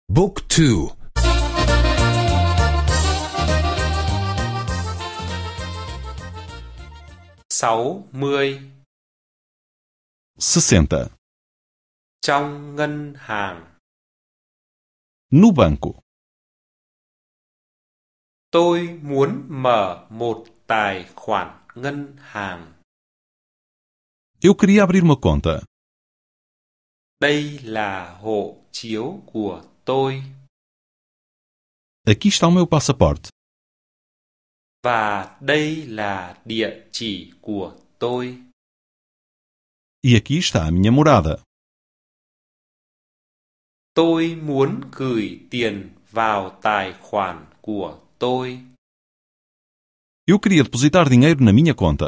Book 2. 60. 60. Trong ngân hàng. No banco. Tôi muốn mở một tài khoản ngân hàng. Eu queria abrir uma conta. Đây là hộ chiếu của tôi. Aqui está o meu passaporte. Và đây là địa chỉ của tôi. E aqui está a minha morada. Tôi muốn gửi tiền vào tài khoản của tôi. Eu queria depositar dinheiro na minha conta.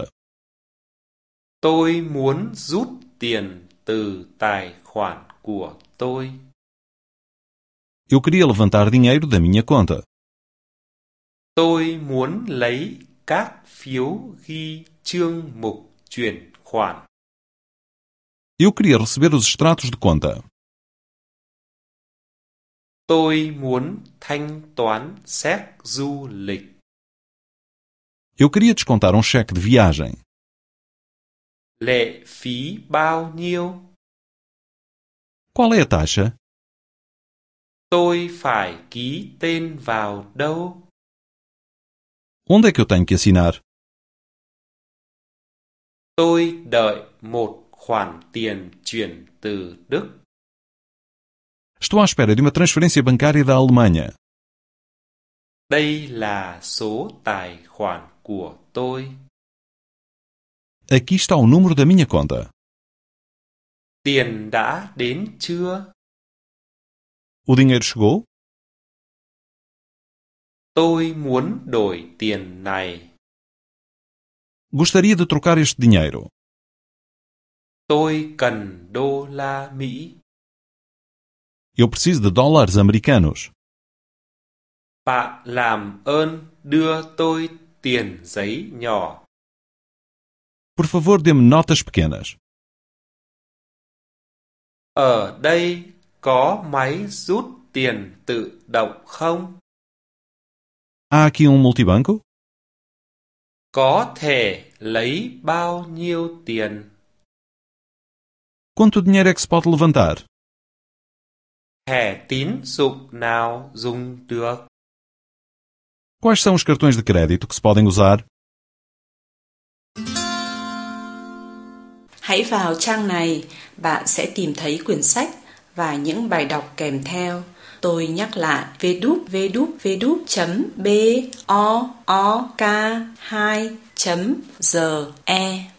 Tôi muốn rút tiền từ tài khoản của tôi. Eu queria levantar dinheiro da minha conta. Tôi muốn lấy các phiếu ghi chương mục chuyển khoản. Eu queria receber os extratos de conta. Tôi muốn thanh toán séc du lịch. Eu queria descontar um cheque de viagem. Lệ phí bao nhiêu? Qual é a taxa? Tôi phải ký tên vào đâu? Onde é que eu tenho que assinar? Tôi đợi một khoản tiền chuyển từ Đức. Estou à espera de uma transferência bancária da Alemanha. Đây là số tài khoản của tôi. Aqui está o número da minha conta. Tiền đã đến chưa? O dinheiro chegou? Tôi muốn đổi tiền này. Gostaria de trocar este dinheiro. Tôi cần đô la Mỹ. Eu preciso de dólares americanos. Bạn làm ơn đưa tôi tiền giấy nhỏ. Por favor, dê-me notas pequenas. Ở đây có máy rút tiền tự động không? Há aqui multibanco? Có thể lấy bao nhiêu tiền? Quanto dinheiro é que se pode levantar? Thẻ tín dụng nào dùng được? Quais são os cartões de crédito que se podem usar? Hãy vào trang này, bạn sẽ tìm thấy quyển sách và những bài đọc kèm theo. Tôi nhắc lại www.book2.ge